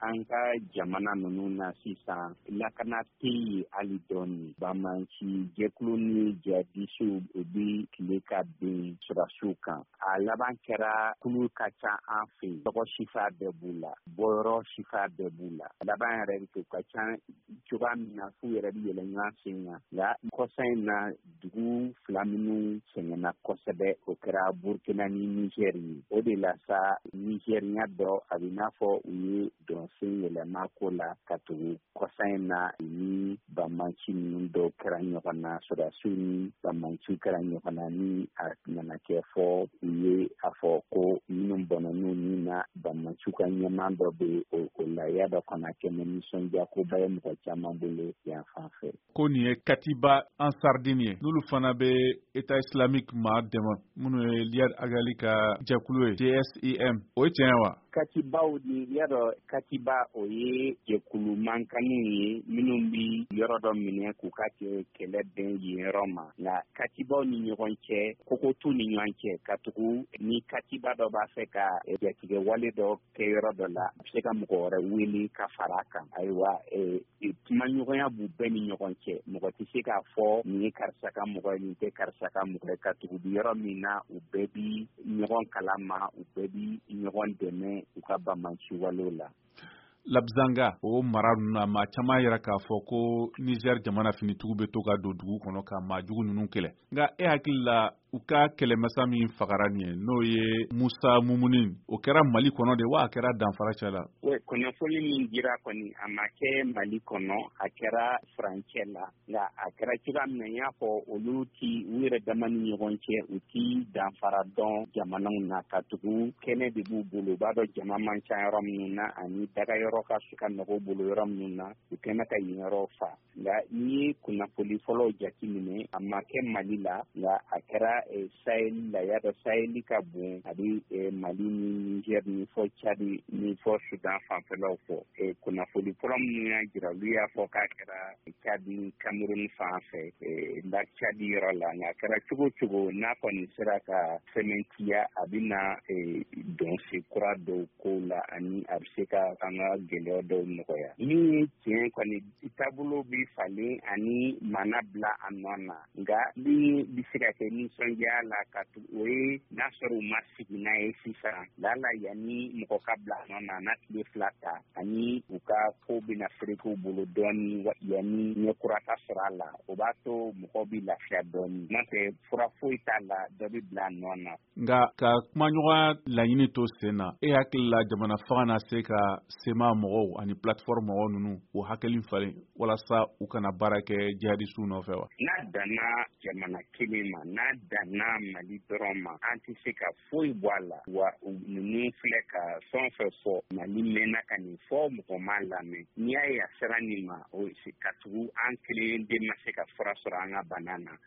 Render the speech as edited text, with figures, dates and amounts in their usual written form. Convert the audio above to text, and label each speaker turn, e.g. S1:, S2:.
S1: an ka jamana ninnu na sisan lakana tɛ yen hali dɔɔni. Bamanci jɛkulu ni jihadisiw u bi tile ka bin sɔrɔdasiw kan. A laban kɛra kulu ka ca an fɛ yen. Tɔgɔ sifa bɛɛ b'u la, bɔyɔrɔ sifa bɛɛ b'u la. Laban yɛrɛ de ka ca cogoya min na f'u yɛrɛ bɛ yɛlɛ ɲɔgɔn sen kan. Nka kɔsa in na dugu fila minnu sɛgɛnna kosɛbɛ o kɛra Burkina ni Niger ye. O de la sa Nigeriya dɔ a bɛ n'a fɔ u ye dɔnsen yɛlɛma ko la ka tugu kɔsa in na ni Bamanci ninnu dɔw kɛra ɲɔgɔn na, sɔrɔdasiw ni Bamanci kɛra ɲɔgɔn na ni a nana kɛ fɔ u ye a fɔ ko minnu bɔnɛn'u ni na Bamanci ka ɲɛmaa dɔ bɛ o la ya dɔ kana kɛ nisɔndiya ko ba ye mɔgɔ caman bolo yan fan fɛ.
S2: Ko nin ye Katiba Ansardine ye n'olu fana bɛ État islamique ma dɛmɛ minnu ye Liad Agali ka jɛkulu ye JSEM o ye tiɲɛ wa?
S1: Katibaw ni yadɔ Katiba o ye jɛkulu mankaniw ye minnu bi yɔrɔ dɔ minɛ k'u ka kɛlɛ bɛn yen yɔrɔ ma. Nka Katibaw ni ɲɔgɔn cɛ koko t'u ni ɲɔgɔn cɛ ka tugu ni Katiba dɔ b'a fɛ ka jatigɛ wale dɔ kɛ yɔrɔ dɔ la a bɛ se ka mɔgɔ wɛrɛ wele ka fara kan. Ayiwa kumaɲɔgɔnya b'u bɛɛ ni ɲɔgɔn cɛ. Mɔgɔ tɛ se k'a fɔ nin ye karisa ka mɔgɔ ye nin tɛ karisa ka mɔgɔ ye ka tugu yɔrɔ min na u bɛɛ bi ɲɔgɔn kalama u bɛɛ bi ɲɔgɔn dɛmɛ u ka Bamanci walew la.
S2: Labzanga o mara ninnu na maa caman yɛrɛ k'a fɔ ko Niger jamana finitigiw bɛ to ka don dugu kɔnɔ ka maa jugu ninnu kɛlɛ. Nka e hakili la u ka kɛlɛmasa min fagara nin ye n'o ye Musa Mumuni o kɛra Mali kɔnɔ de wa a kɛra danfara cɛ la?
S1: Kunnafoni min dira kɔni a ma kɛ Mali kɔnɔ a kɛra furancɛ la nka a kɛra cogoya min na n y'a fɔ olu u yɛrɛ dama ni ɲɔgɔn cɛ u ti danfara dɔn jamanaw na ka tugu kɛnɛ de b'u bolo u b'a dɔn jama man ca yɔrɔ minnu na ani daga yɔrɔ ka su ka nɔgɔ bolo yɔrɔ minnu na u kɛnɛ ka yen yɔrɔ fa. Nka n'i ye kunnafoni fɔlɔw jateminɛ a ma kɛ Mali la nka a kɛra Sahel la y'a dɔn Sahel ka bon a bɛ Mali ni Niger ni fɔ Tchad ni fɔ Sudan fanfɛlaw fɔ. Kunnafoni fɔlɔ minnu y'a jira olu y'a fɔ k'a kɛra Tchad ni Cameroun fan fɛ lac Tchad yɔrɔ la nka a kɛra cogo cogo n'a kɔni sera ka sɛmɛntiya a bɛ na dɔnsen kura dɔw ko la ani a bɛ se ka an ka gɛlɛya dɔw nɔgɔya. Min ye tiɲɛ kɔni taabolo bɛ falen ani mana bila a nɔ na nka min bɛ se ka kɛ nisɔndiya la ka o ye n'a sɔrɔ u ma sigi n'a ye sisan lala yanni mɔgɔ ka bila a nɔ na n'a tile fila ta ani u ka ko bɛna feerekew bolo dɔɔni yanni ɲɛkura ka sɔrɔ a la o b'a to mɔgɔw bɛ lafiya dɔɔni n'o tɛ fura foyi t'a la dɔ bɛ bila a nɔ na.
S2: Nka ka kumaɲɔgɔn laɲini to sen na e hakili la jamana fanga na se ka sema mɔgɔw ani plateforme mɔgɔw ninnu o hakili falen walasa u kana baara kɛ jihadisiw nɔfɛ wa?
S1: N'a danna jamana kelen ma n'a danna Mali dɔrɔn ma an tɛ se ka foyi bɔ a la wa ninnu filɛ ka fɛn fɛn fɔ Mali mɛnna ka nin fɔ mɔgɔ m'a lamɛn n'i y'a ye a sera nin ma o ka tugu an kelen den ma se ka fura sɔrɔ an ka bana na.